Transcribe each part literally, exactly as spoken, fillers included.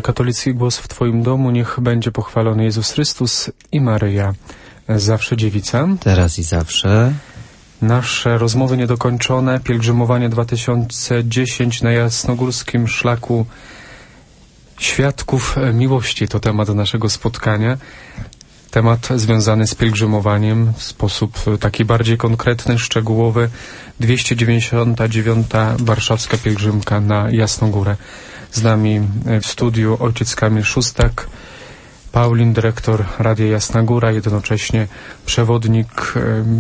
Radia Katolicki Głos w Twoim domu. Niech będzie pochwalony Jezus Chrystus i Maryja, zawsze dziewica. Teraz i zawsze. Nasze rozmowy niedokończone, pielgrzymowanie dwa tysiące dziesięć na jasnogórskim szlaku Świadków Miłości to temat naszego spotkania. Temat związany z pielgrzymowaniem w sposób taki bardziej konkretny, szczegółowy. dwieście dziewięćdziesiąta dziewiąta Warszawska Pielgrzymka na Jasnogórę. Z nami w studiu ojciec Kamil Szóstak, Paulin, dyrektor Radia Jasna Góra, jednocześnie przewodnik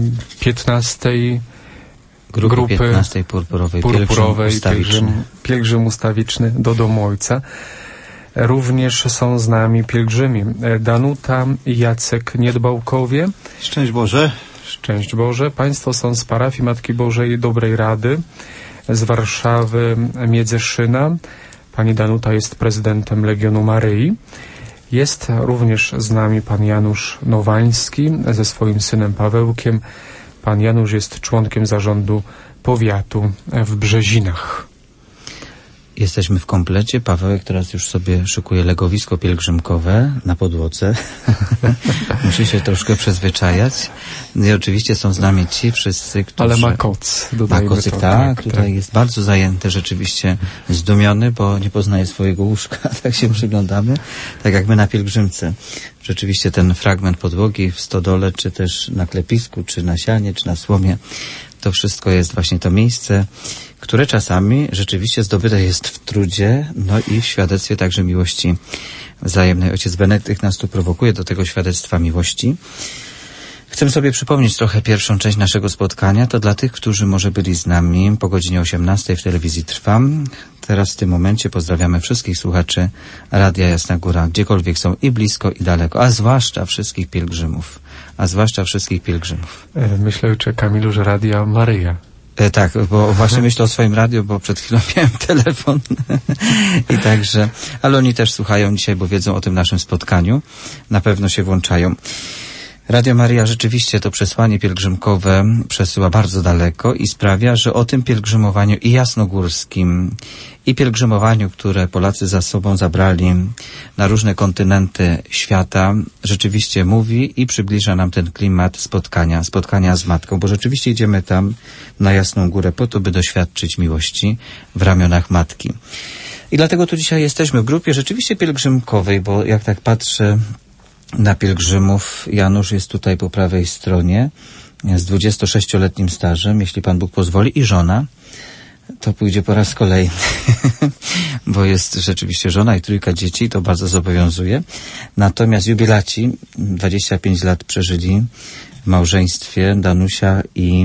piętnastej grupy, grupy piętnastej purpurowej, purpurowej pielgrzym, pielgrzym, pielgrzym ustawiczny do domu Ojca. Również są z nami pielgrzymi Danuta i Jacek Niedbałkowie. Szczęść Boże. Szczęść Boże. Państwo są z parafii Matki Bożej Dobrej Rady z Warszawy Miedzeszyna. Pani Danuta jest prezydentem Legionu Maryi. Jest również z nami pan Janusz Nowański ze swoim synem Pawełkiem. Pan Janusz jest członkiem zarządu powiatu w Brzezinach. Jesteśmy w komplecie. Pawełek teraz już sobie szykuje legowisko pielgrzymkowe na podłodze. Musi się troszkę przyzwyczajać. I oczywiście są z nami ci wszyscy, którzy... Ale ma koc, dodajmy ma kocyk, to. Tak, tak, tutaj tak. jest bardzo zajęty, rzeczywiście zdumiony, bo nie poznaje swojego łóżka. Tak się przyglądamy, tak jak my na pielgrzymce. Rzeczywiście ten fragment podłogi w stodole, czy też na klepisku, czy na sianie, czy na słomie, to wszystko jest właśnie to miejsce, które czasami rzeczywiście zdobyte jest w trudzie, no i w świadectwie także miłości wzajemnej. Ojciec Benedykt nas tu prowokuje do tego świadectwa miłości. Chcę sobie przypomnieć trochę pierwszą część naszego spotkania. To dla tych, którzy może byli z nami po godzinie osiemnastej w telewizji Trwam. Teraz w tym momencie pozdrawiamy wszystkich słuchaczy Radia Jasna Góra, gdziekolwiek są i blisko, i daleko, a zwłaszcza wszystkich pielgrzymów. A zwłaszcza wszystkich pielgrzymów. Myślę, ojcze Kamilu, że Radia Maryja. E, tak, bo właśnie myślę o swoim radiu, bo przed chwilą miałem telefon i także, ale oni też słuchają dzisiaj, bo wiedzą o tym naszym spotkaniu. Na pewno się włączają. Radio Maryja rzeczywiście to przesłanie pielgrzymkowe przesyła bardzo daleko i sprawia, że o tym pielgrzymowaniu i jasnogórskim, i pielgrzymowaniu, które Polacy za sobą zabrali na różne kontynenty świata, rzeczywiście mówi i przybliża nam ten klimat spotkania, spotkania z Matką, bo rzeczywiście idziemy tam na Jasną Górę po to, by doświadczyć miłości w ramionach Matki. I dlatego tu dzisiaj jesteśmy w grupie rzeczywiście pielgrzymkowej, bo jak tak patrzę na pielgrzymów, Janusz jest tutaj po prawej stronie z dwudziestosześcioletnim stażem, jeśli Pan Bóg pozwoli, i żona. To pójdzie po raz kolejny, bo jest rzeczywiście żona i trójka dzieci, to bardzo zobowiązuje. Natomiast jubilaci dwadzieścia pięć lat przeżyli w małżeństwie, Danusia i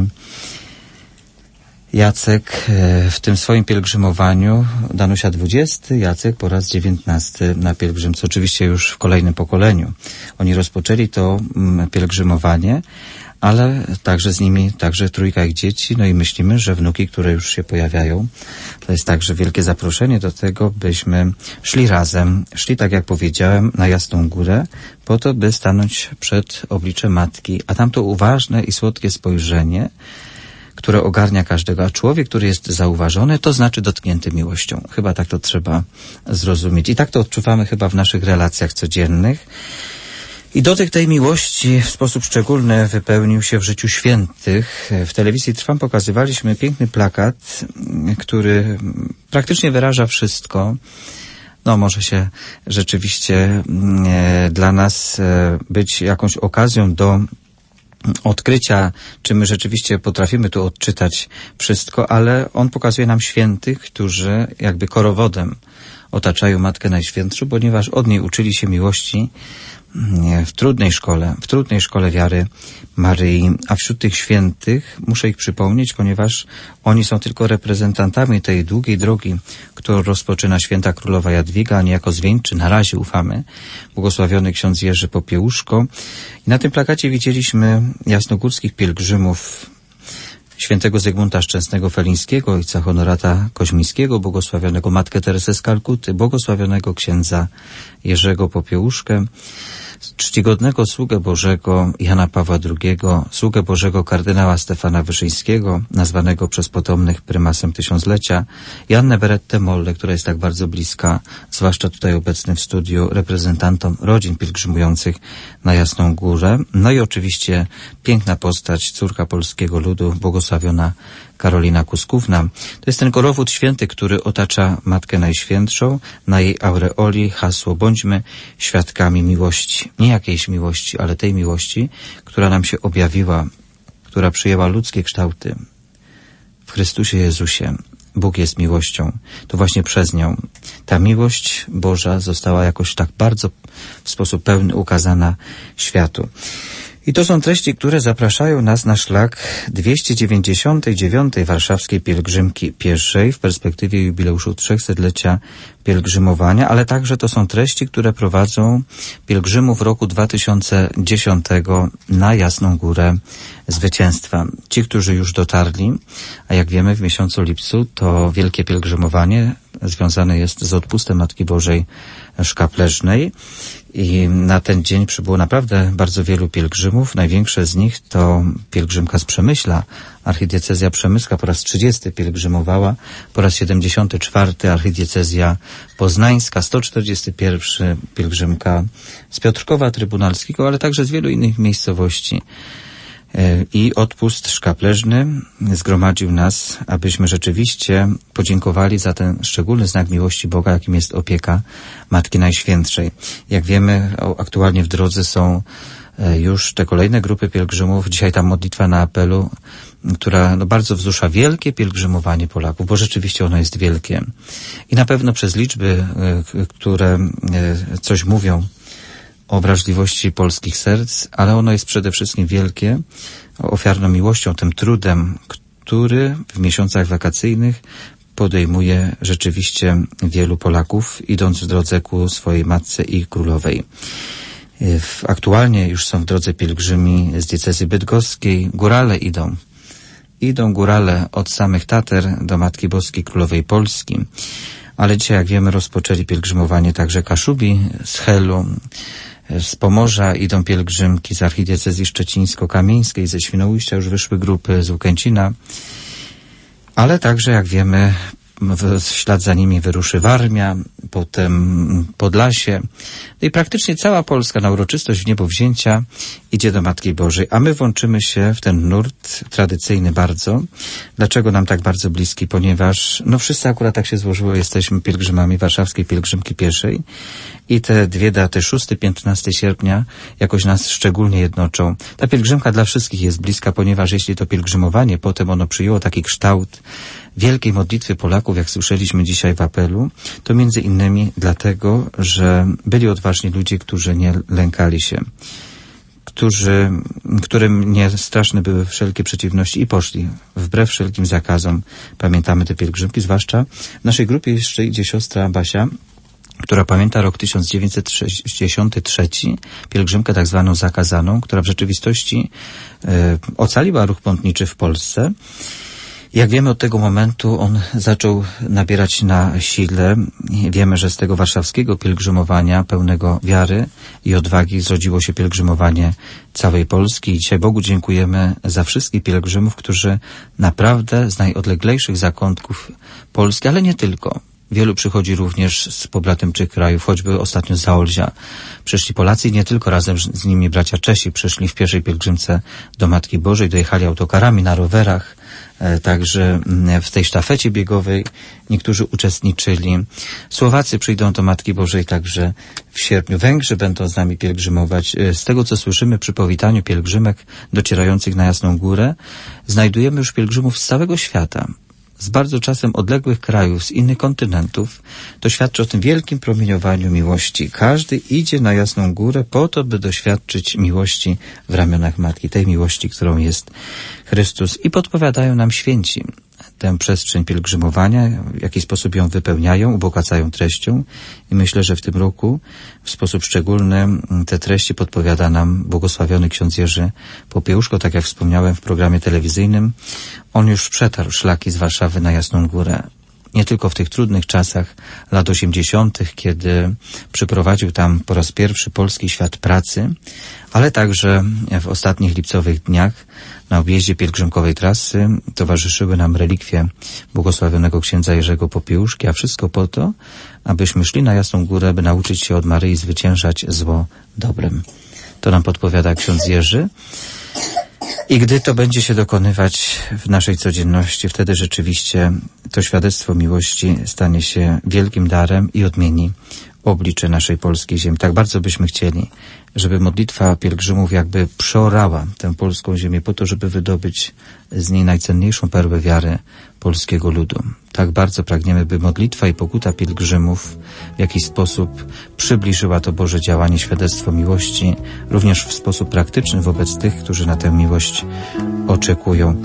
Jacek w tym swoim pielgrzymowaniu. Danusia dwudziesty, Jacek po raz dziewiętnasty na pielgrzymce, oczywiście już w kolejnym pokoleniu. Oni rozpoczęli to pielgrzymowanie, ale także z nimi, także trójka ich dzieci, no i myślimy, że wnuki, które już się pojawiają, to jest także wielkie zaproszenie do tego, byśmy szli razem, szli, tak jak powiedziałem, na Jasną Górę, po to, by stanąć przed obliczem Matki, a tamto uważne i słodkie spojrzenie, które ogarnia każdego, a człowiek, który jest zauważony, to znaczy dotknięty miłością. Chyba tak to trzeba zrozumieć. I tak to odczuwamy chyba w naszych relacjach codziennych. I dotyk tej miłości w sposób szczególny wypełnił się w życiu świętych. W telewizji Trwam pokazywaliśmy piękny plakat, który praktycznie wyraża wszystko. No, może się rzeczywiście e, dla nas e, być jakąś okazją do odkrycia, czy my rzeczywiście potrafimy tu odczytać wszystko, ale on pokazuje nam świętych, którzy jakby korowodem otaczają Matkę Najświętszą, ponieważ od niej uczyli się miłości w trudnej szkole, w trudnej szkole wiary Maryi, a wśród tych świętych muszę ich przypomnieć, ponieważ oni są tylko reprezentantami tej długiej drogi, którą rozpoczyna święta królowa Jadwiga, a niejako zwieńczy, na razie ufamy, błogosławiony ksiądz Jerzy Popiełuszko. I na tym plakacie widzieliśmy jasnogórskich pielgrzymów świętego Zygmunta Szczęsnego Felińskiego, ojca Honorata Koźmińskiego, błogosławionego Matkę Teresę z Kalkuty, błogosławionego księdza Jerzego Popiełuszkę, czcigodnego sługę Bożego Jana Pawła drugiego, sługę Bożego kardynała Stefana Wyszyńskiego, nazwanego przez potomnych prymasem tysiąclecia, Jannę Berettę Molle, która jest tak bardzo bliska, zwłaszcza tutaj obecnym w studiu, reprezentantom rodzin pielgrzymujących na Jasną Górę. No i oczywiście piękna postać, córka polskiego ludu, błogosławiona Karolina Kuskówna. To jest ten korowód święty, który otacza Matkę Najświętszą. Na jej aureoli hasło: bądźmy świadkami miłości. Nie jakiejś miłości, ale tej miłości, która nam się objawiła, która przyjęła ludzkie kształty. W Chrystusie Jezusie Bóg jest miłością. To właśnie przez nią ta miłość Boża została jakoś tak bardzo w sposób pełny ukazana światu. I to są treści, które zapraszają nas na szlak dwieście dziewięćdziesiątej dziewiątej Warszawskiej Pielgrzymki Pieszej w perspektywie jubileuszu trzystulecia pielgrzymowania, ale także to są treści, które prowadzą pielgrzymów roku dwa tysiące dziesiątego na Jasną Górę Zwycięstwa. Ci, którzy już dotarli, a jak wiemy w miesiącu lipcu to wielkie pielgrzymowanie związane jest z odpustem Matki Bożej Szkapleżnej. I na ten dzień przybyło naprawdę bardzo wielu pielgrzymów. Największe z nich to pielgrzymka z Przemyśla. Archidiecezja przemyska po raz trzydziesty pielgrzymowała, po raz siedemdziesiąty czwarty archidiecezja poznańska, sto czterdziesty pierwszy pielgrzymka z Piotrkowa Trybunalskiego, ale także z wielu innych miejscowości. I odpust szkapleżny zgromadził nas, abyśmy rzeczywiście podziękowali za ten szczególny znak miłości Boga, jakim jest opieka Matki Najświętszej. Jak wiemy, aktualnie w drodze są już te kolejne grupy pielgrzymów. Dzisiaj ta modlitwa na apelu, która no, bardzo wzrusza wielkie pielgrzymowanie Polaków, bo rzeczywiście ono jest wielkie. I na pewno przez liczby, które coś mówią o wrażliwości polskich serc, ale ono jest przede wszystkim wielkie, ofiarną miłością, tym trudem, który w miesiącach wakacyjnych podejmuje rzeczywiście wielu Polaków, idąc w drodze ku swojej Matce i Królowej. Aktualnie już są w drodze pielgrzymi z diecezji bydgoskiej. Górale idą. Idą górale od samych Tater do Matki Boskiej Królowej Polski. Ale dzisiaj, jak wiemy, rozpoczęli pielgrzymowanie także Kaszubi z Helu. Z Pomorza idą pielgrzymki z archidiecezji szczecińsko-kamieńskiej, ze Świnoujścia już wyszły grupy z Łukęcina. Ale także, jak wiemy, w ślad za nimi wyruszy Warmia, potem Podlasie. No i praktycznie cała Polska na uroczystość w niebowzięcia idzie do Matki Bożej, a my włączymy się w ten nurt tradycyjny bardzo. Dlaczego nam tak bardzo bliski? Ponieważ no wszyscy akurat tak się złożyło, jesteśmy pielgrzymami Warszawskiej Pielgrzymki Pieszej i te dwie daty, szóstego piętnastego sierpnia, jakoś nas szczególnie jednoczą. Ta pielgrzymka dla wszystkich jest bliska, ponieważ jeśli to pielgrzymowanie potem ono przyjęło taki kształt wielkiej modlitwy Polaków, jak słyszeliśmy dzisiaj w apelu, to między innymi dlatego, że byli odważni ludzie, którzy nie lękali się, którzy, którym nie straszne były wszelkie przeciwności i poszli wbrew wszelkim zakazom. Pamiętamy te pielgrzymki, zwłaszcza w naszej grupie jeszcze idzie siostra Basia, która pamięta rok tysiąc dziewięćset sześćdziesiąty trzeci, pielgrzymkę tak zwaną zakazaną, która w rzeczywistości e, ocaliła ruch pątniczy w Polsce. Jak wiemy, od tego momentu on zaczął nabierać na sile. Wiemy, że z tego warszawskiego pielgrzymowania pełnego wiary i odwagi zrodziło się pielgrzymowanie całej Polski. I dzisiaj Bogu dziękujemy za wszystkich pielgrzymów, którzy naprawdę z najodleglejszych zakątków Polski, ale nie tylko. Wielu przychodzi również z pobratymczych krajów, choćby ostatnio z Zaolzia. Przyszli Polacy i nie tylko, razem z nimi bracia Czesi przyszli w pierwszej pielgrzymce do Matki Bożej, dojechali autokarami, na rowerach, także w tej sztafecie biegowej niektórzy uczestniczyli. Słowacy przyjdą do Matki Bożej także w sierpniu. Węgrzy będą z nami pielgrzymować. Z tego, co słyszymy przy powitaniu pielgrzymek docierających na Jasną Górę, znajdujemy już pielgrzymów z całego świata, z bardzo czasem odległych krajów, z innych kontynentów. To świadczy o tym wielkim promieniowaniu miłości. Każdy idzie na Jasną Górę po to, by doświadczyć miłości w ramionach Matki, tej miłości, którą jest Chrystus. I podpowiadają nam święci. tę przestrzeń pielgrzymowania, w jaki sposób ją wypełniają, ubogacają treścią i myślę, że w tym roku w sposób szczególny te treści podpowiada nam błogosławiony ksiądz Jerzy Popiełuszko, tak jak wspomniałem w programie telewizyjnym. On już przetarł szlaki z Warszawy na Jasną Górę. Nie tylko w tych trudnych czasach lat osiemdziesiątych, kiedy przyprowadził tam po raz pierwszy polski świat pracy, ale także w ostatnich lipcowych dniach na objeździe pielgrzymkowej trasy towarzyszyły nam relikwie błogosławionego księdza Jerzego Popiełuszki, a wszystko po to, abyśmy szli na Jasną Górę, by nauczyć się od Maryi zwyciężać zło dobrem. To nam podpowiada ksiądz Jerzy. I gdy to będzie się dokonywać w naszej codzienności, wtedy rzeczywiście to świadectwo miłości stanie się wielkim darem i odmieni oblicze naszej polskiej ziemi. Tak bardzo byśmy chcieli, żeby modlitwa pielgrzymów jakby przeorała tę polską ziemię po to, żeby wydobyć z niej najcenniejszą perłę wiary polskiego ludu. Tak bardzo pragniemy, by modlitwa i pokuta pielgrzymów w jakiś sposób przybliżyła to Boże działanie, świadectwo miłości, również w sposób praktyczny wobec tych, którzy na tę miłość oczekują.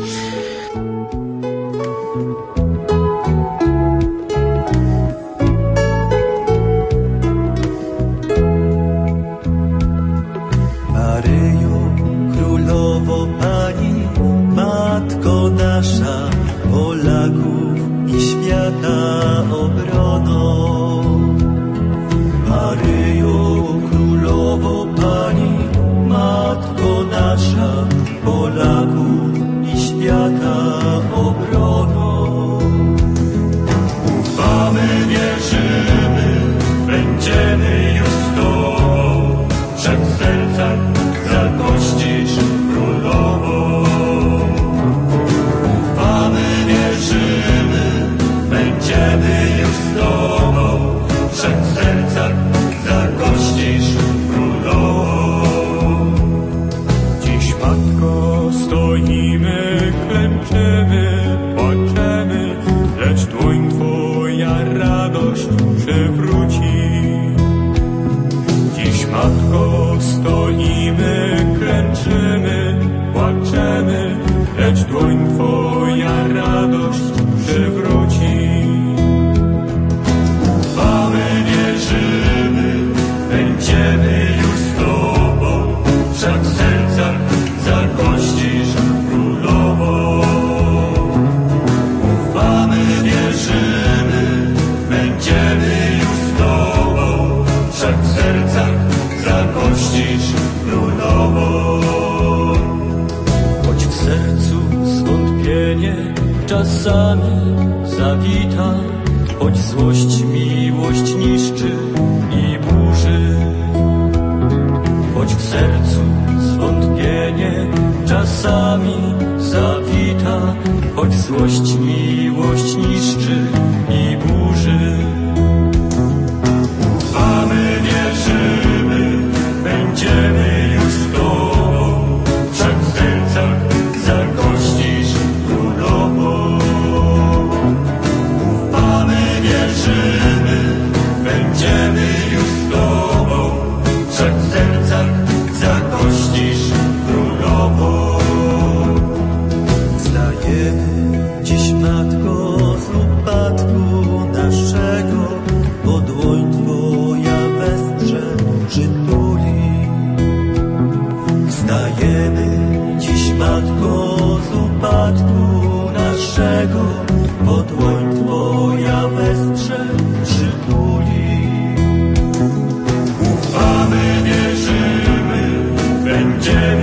Nasza Polaków i świata obroną. Maryjo, Królowo Pani, Matko nasza, Polaków i świata obroną. Ufamy, wierzymy, będziemy już z Tobą, wszak w sercach zagościsz Królową. Będziemy już z Tobą, wszak w sercach zagościsz Królową. Dziś, Matko, stoimy, klęczymy, płaczemy, lecz dłoń Twoja radość przywróci. Dziś, Matko, stoimy, klęczymy, płaczemy, lecz dłoń Twoja radość przywróci. Ufamy, wierzymy, będziemy już z Tobą, wszak w sercach zagościsz Królową. Ufamy, wierzymy, będziemy już z Tobą, wszak w sercach zagościsz Królową. Choć w sercu zwątpienie czasami zawita, choć złość miłość niszczy i burzy. Choć w sercu zwątpienie czasami zawita, choć złość miłość niszczy i burzy. Ufamy, wierzymy, będziemy już z Tobą, wszak w sercach zagościsz Królową. Ufamy, wierzymy, będziemy już z Tobą, wszak w sercach zagościsz Królową. Wstajemy dziś, Matko, z upadku naszego, bo dłoń Twoja wesprze, przytuli. Wstajemy dziś, Matko, z upadku naszego, bo dłoń Twoja wesprze, przytuli. Ufamy, wierzymy, będziemy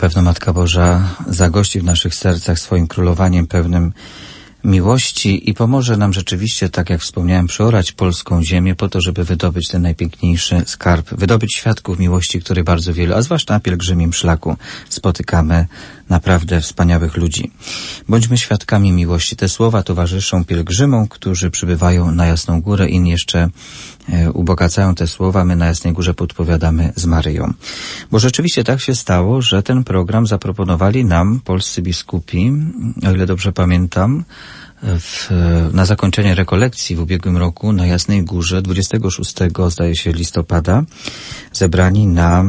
pewno Matka Boża zagości w naszych sercach swoim królowaniem pełnym miłości i pomoże nam rzeczywiście, tak jak wspomniałem, przeorać polską ziemię po to, żeby wydobyć ten najpiękniejszy skarb, wydobyć świadków miłości, który bardzo wielu, a zwłaszcza na pielgrzymim szlaku spotykamy naprawdę wspaniałych ludzi. Bądźmy świadkami miłości. Te słowa towarzyszą pielgrzymom, którzy przybywają na Jasną Górę. Inni jeszcze e, ubogacają te słowa. My na Jasnej Górze podpowiadamy z Maryją. Bo rzeczywiście tak się stało, że ten program zaproponowali nam polscy biskupi, o ile dobrze pamiętam, W, na zakończenie rekolekcji w ubiegłym roku na Jasnej Górze dwudziestego szóstego zdaje się listopada zebrani na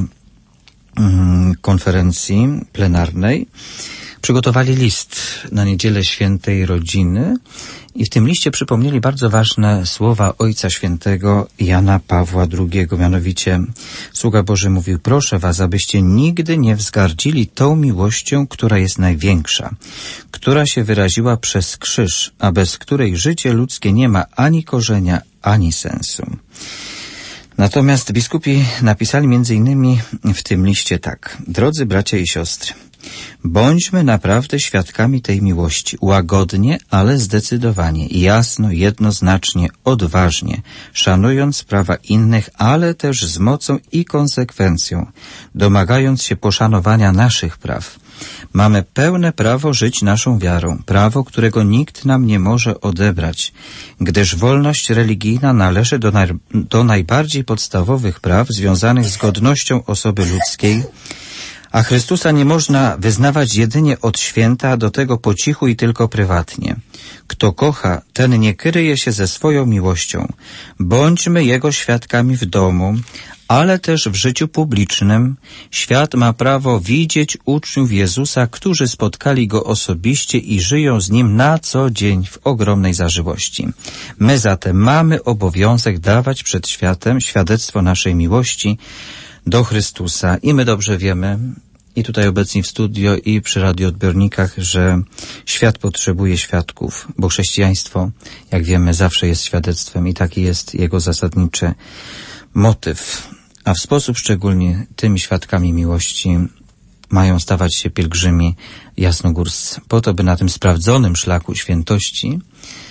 mm, konferencji plenarnej przygotowali list na Niedzielę Świętej Rodziny i w tym liście przypomnieli bardzo ważne słowa Ojca Świętego Jana Pawła drugiego, mianowicie sługa Boży mówił: proszę was, abyście nigdy nie wzgardzili tą miłością, która jest największa, która się wyraziła przez krzyż, a bez której życie ludzkie nie ma ani korzenia, ani sensu. Natomiast biskupi napisali między innymi w tym liście tak: drodzy bracia i siostry, bądźmy naprawdę świadkami tej miłości, łagodnie, ale zdecydowanie, jasno, jednoznacznie, odważnie, szanując prawa innych, ale też z mocą i konsekwencją, domagając się poszanowania naszych praw. Mamy pełne prawo żyć naszą wiarą, prawo, którego nikt nam nie może odebrać, gdyż wolność religijna należy do, naj, do najbardziej podstawowych praw związanych z godnością osoby ludzkiej, a Chrystusa nie można wyznawać jedynie od święta, do tego po cichu i tylko prywatnie. Kto kocha, ten nie kryje się ze swoją miłością. Bądźmy Jego świadkami w domu, ale też w życiu publicznym. Świat ma prawo widzieć uczniów Jezusa, którzy spotkali Go osobiście i żyją z Nim na co dzień w ogromnej zażyłości. My zatem mamy obowiązek dawać przed światem świadectwo naszej miłości do Chrystusa. I my dobrze wiemy, i tutaj obecni w studio, i przy radioodbiornikach, że świat potrzebuje świadków, bo chrześcijaństwo, jak wiemy, zawsze jest świadectwem i taki jest jego zasadniczy motyw. A w sposób szczególny tymi świadkami miłości mają stawać się pielgrzymi jasnogórscy, po to, by na tym sprawdzonym szlaku świętości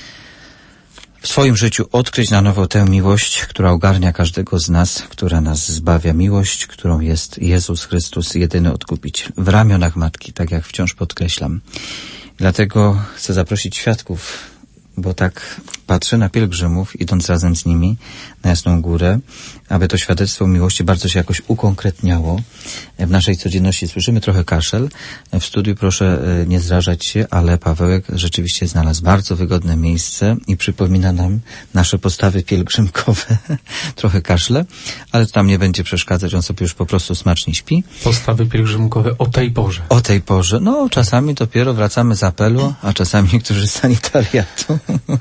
w swoim życiu odkryć na nowo tę miłość, która ogarnia każdego z nas, która nas zbawia, miłość, którą jest Jezus Chrystus, jedyny Odkupiciel, w ramionach Matki, tak jak wciąż podkreślam. Dlatego chcę zaprosić świadków, bo tak patrzę na pielgrzymów, idąc razem z nimi na Jasną Górę, aby to świadectwo miłości bardzo się jakoś ukonkretniało. W naszej codzienności słyszymy trochę kaszel. W studiu proszę nie zrażać się, ale Pawełek rzeczywiście znalazł bardzo wygodne miejsce i przypomina nam nasze postawy pielgrzymkowe. Trochę kaszle, ale to tam nie będzie przeszkadzać, on sobie już po prostu smacznie śpi. Postawy pielgrzymkowe o tej porze. O tej porze. No, czasami dopiero wracamy z apelu, a czasami niektórzy z sanitariatu.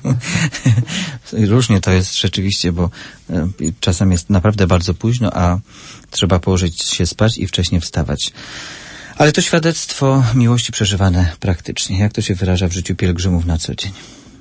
Różnie to jest rzeczywiście, bo czasem jest naprawdę bardzo późno, a trzeba położyć się spać i wcześniej wstawać. Ale to świadectwo miłości przeżywane praktycznie. Jak to się wyraża w życiu pielgrzymów na co dzień?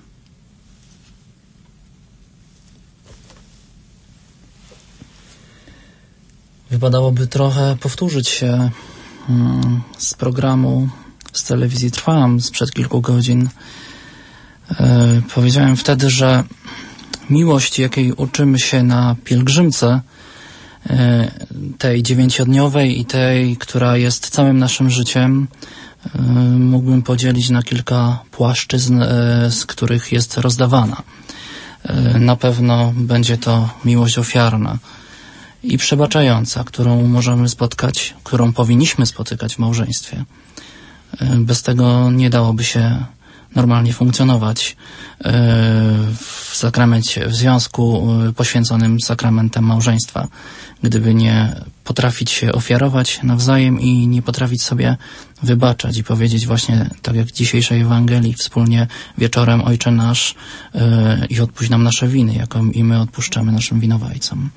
Wypadałoby trochę powtórzyć się hmm, z programu z telewizji Trwam sprzed kilku godzin. Yy, powiedziałem wtedy, że miłość, jakiej uczymy się na pielgrzymce, yy, tej dziewięciodniowej i tej, która jest całym naszym życiem, yy, mógłbym podzielić na kilka płaszczyzn, yy, z których jest rozdawana. Yy, na pewno będzie to miłość ofiarna i przebaczająca, którą możemy spotkać, którą powinniśmy spotykać w małżeństwie. Yy, bez tego nie dałoby się normalnie funkcjonować w sakramencie, w związku poświęconym sakramentem małżeństwa, gdyby nie potrafić się ofiarować nawzajem i nie potrafić sobie wybaczać i powiedzieć właśnie, tak jak w dzisiejszej Ewangelii, wspólnie wieczorem: Ojcze nasz, i odpuść nam nasze winy, jako i my odpuszczamy naszym winowajcom.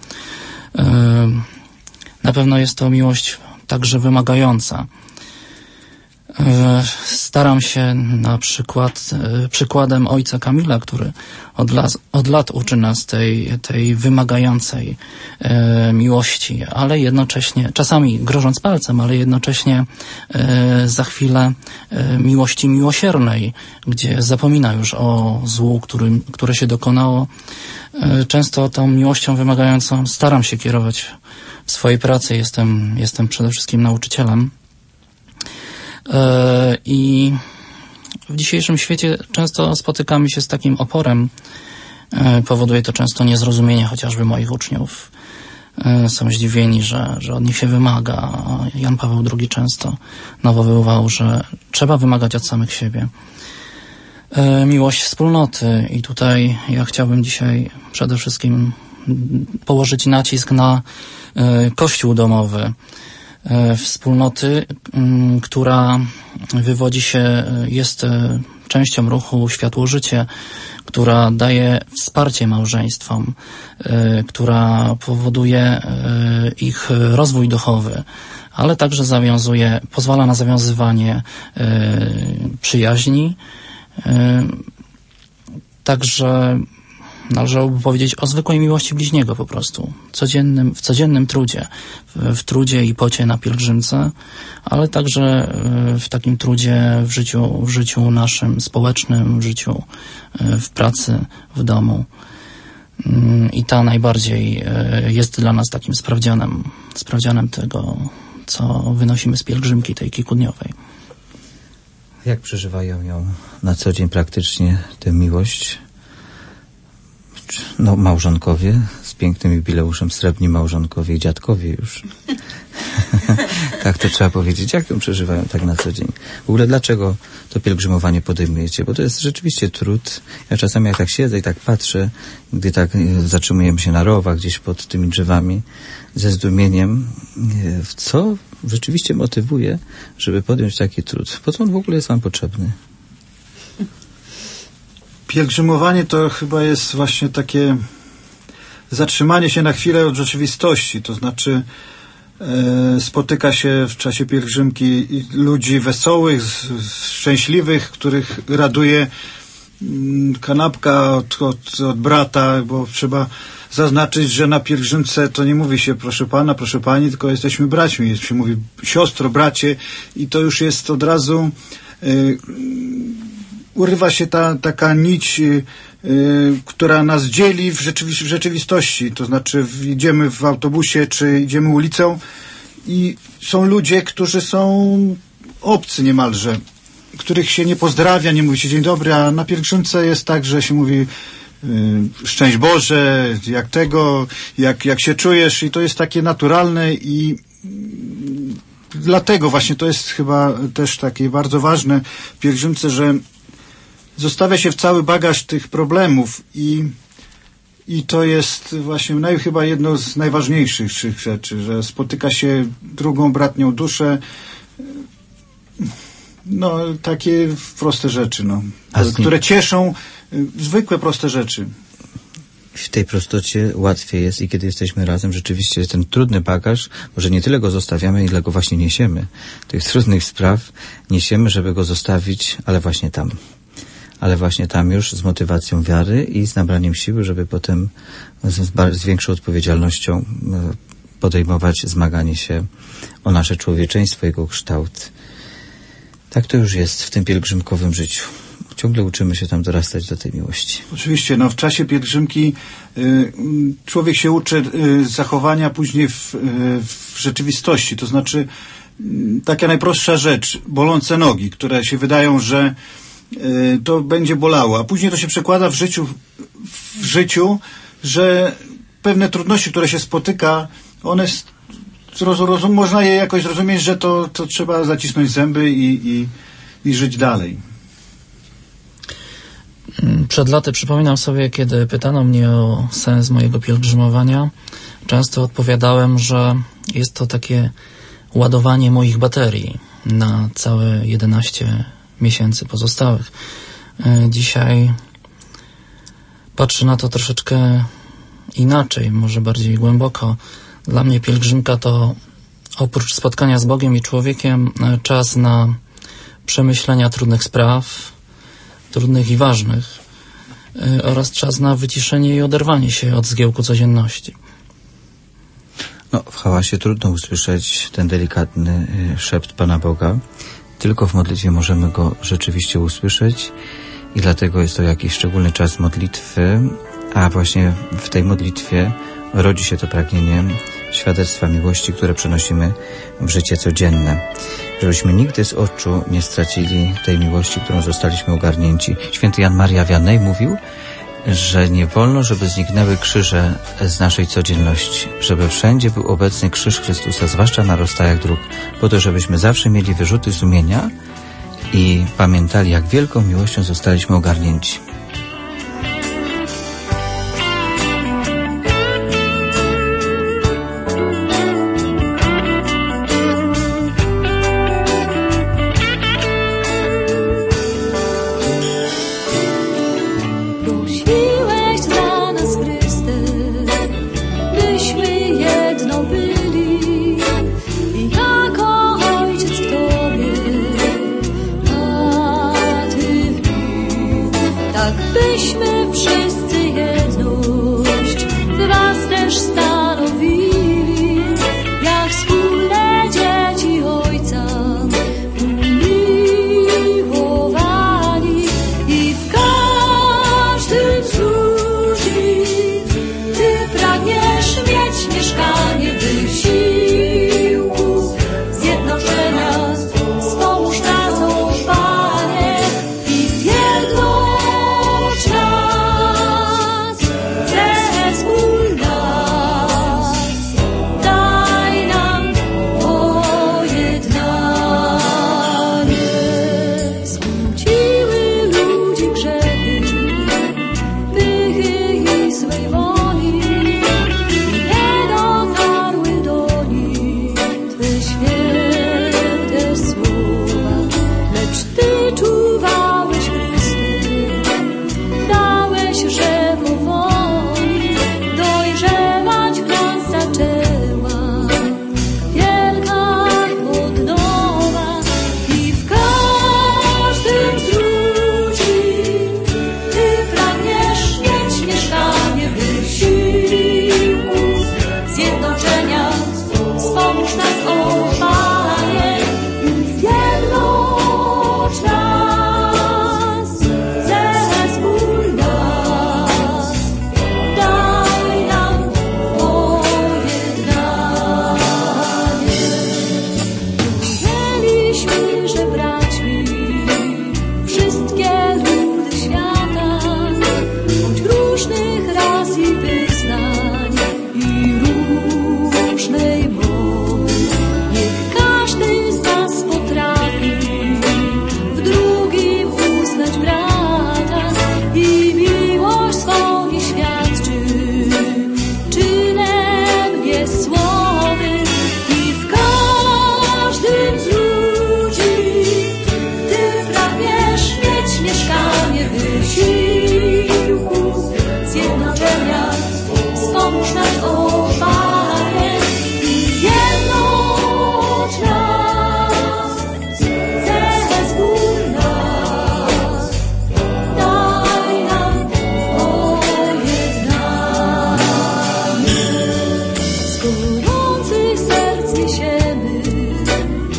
Na pewno jest to miłość także wymagająca. Staram się na przykład przykładem ojca Kamila, który od lat, od lat uczy nas tej, tej wymagającej e, miłości, ale jednocześnie, czasami grożąc palcem, ale jednocześnie e, za chwilę e, miłości miłosiernej, gdzie zapomina już o złu, którym, które się dokonało. E, często tą miłością wymagającą staram się kierować w swojej pracy. Jestem, jestem przede wszystkim nauczycielem. I w dzisiejszym świecie często spotykamy się z takim oporem. Powoduje to często niezrozumienie chociażby moich uczniów. Są zdziwieni, że, że od nich się wymaga. Jan Paweł drugi często nawoływał, że trzeba wymagać od samych siebie. Miłość wspólnoty. I tutaj ja chciałbym dzisiaj przede wszystkim położyć nacisk na Kościół domowy. Wspólnoty, która wywodzi się, jest częścią ruchu Światło-Życie, która daje wsparcie małżeństwom, która powoduje ich rozwój duchowy, ale także zawiązuje, pozwala na zawiązywanie przyjaźni. Także należałoby powiedzieć o zwykłej miłości bliźniego po prostu, codziennym, w codziennym trudzie, w, w trudzie i pocie na pielgrzymce, ale także w takim trudzie w życiu, w życiu naszym społecznym, w życiu, w pracy, w domu. I ta najbardziej jest dla nas takim sprawdzianem, sprawdzianem tego, co wynosimy z pielgrzymki tej kilkudniowej. Jak przeżywają ją na co dzień praktycznie, tę miłość? No, małżonkowie z pięknym jubileuszem, srebrni małżonkowie i dziadkowie już. Tak to trzeba powiedzieć. Jak ją przeżywają tak na co dzień? W ogóle dlaczego to pielgrzymowanie podejmujecie? Bo to jest rzeczywiście trud. Ja czasami jak tak siedzę i tak patrzę, gdy tak zatrzymujemy się na rowach gdzieś pod tymi drzewami, ze zdumieniem, co rzeczywiście motywuje, żeby podjąć taki trud? Po co on w ogóle jest wam potrzebny? Pielgrzymowanie to chyba jest właśnie takie zatrzymanie się na chwilę od rzeczywistości, to znaczy e, spotyka się w czasie pielgrzymki ludzi wesołych, z, z szczęśliwych, których raduje m, kanapka od, od, od brata, bo trzeba zaznaczyć, że na pielgrzymce to nie mówi się proszę pana, proszę pani, tylko jesteśmy braćmi, jest się mówi siostro, bracie i to już jest od razu e, urywa się ta taka nić, y, y, która nas dzieli w, rzeczywi- w rzeczywistości. To znaczy w, idziemy w autobusie, czy idziemy ulicą i są ludzie, którzy są obcy niemalże, których się nie pozdrawia, nie mówi się dzień dobry, a na pielgrzymce jest tak, że się mówi y, szczęść Boże, jak tego, jak, jak się czujesz i to jest takie naturalne i y, dlatego właśnie to jest chyba też takie bardzo ważne w pielgrzymce, że zostawia się w cały bagaż tych problemów i, i to jest właśnie naj, chyba jedno z najważniejszych rzeczy, że spotyka się drugą bratnią duszę, no takie proste rzeczy, no, które cieszą, zwykłe proste rzeczy. W tej prostocie łatwiej jest i kiedy jesteśmy razem, rzeczywiście ten trudny bagaż, może nie tyle go zostawiamy, ile go właśnie niesiemy. Tych trudnych spraw niesiemy, żeby go zostawić, ale właśnie tam. Ale właśnie tam już z motywacją wiary i z nabraniem siły, żeby potem z, z większą odpowiedzialnością podejmować zmaganie się o nasze człowieczeństwo, jego kształt. Tak to już jest w tym pielgrzymkowym życiu. Ciągle uczymy się tam dorastać do tej miłości. Oczywiście, no w czasie pielgrzymki y, człowiek się uczy y, zachowania później w, y, w rzeczywistości. To znaczy y, taka najprostsza rzecz, bolące nogi, które się wydają, że y, to będzie bolało, a później to się przekłada w życiu, w życiu, że pewne trudności, które się spotyka, one zrozum, można je jakoś zrozumieć, że to, to trzeba zacisnąć zęby i, i, i żyć dalej. Przed laty przypominam sobie, kiedy pytano mnie o sens mojego pielgrzymowania, często odpowiadałem, że jest to takie ładowanie moich baterii na całe jedenaście miesięcy pozostałych. Dzisiaj patrzę na to troszeczkę inaczej, może bardziej głęboko. Dla mnie pielgrzymka to oprócz spotkania z Bogiem i człowiekiem czas na przemyślenia trudnych spraw, trudnych i ważnych, oraz czas na wyciszenie i oderwanie się od zgiełku codzienności. No, w hałasie trudno usłyszeć ten delikatny szept Pana Boga. Tylko w modlitwie możemy go rzeczywiście usłyszeć i dlatego jest to jakiś szczególny czas modlitwy, a właśnie w tej modlitwie rodzi się to pragnienie świadectwa miłości, które przenosimy w życie codzienne. Żebyśmy nigdy z oczu nie stracili tej miłości, którą zostaliśmy ogarnięci. Święty Jan Maria Vianney mówił, że nie wolno, żeby zniknęły krzyże z naszej codzienności, żeby wszędzie był obecny krzyż Chrystusa, zwłaszcza na rozstajach dróg, po to, żebyśmy zawsze mieli wyrzuty sumienia i pamiętali, jak wielką miłością zostaliśmy ogarnięci.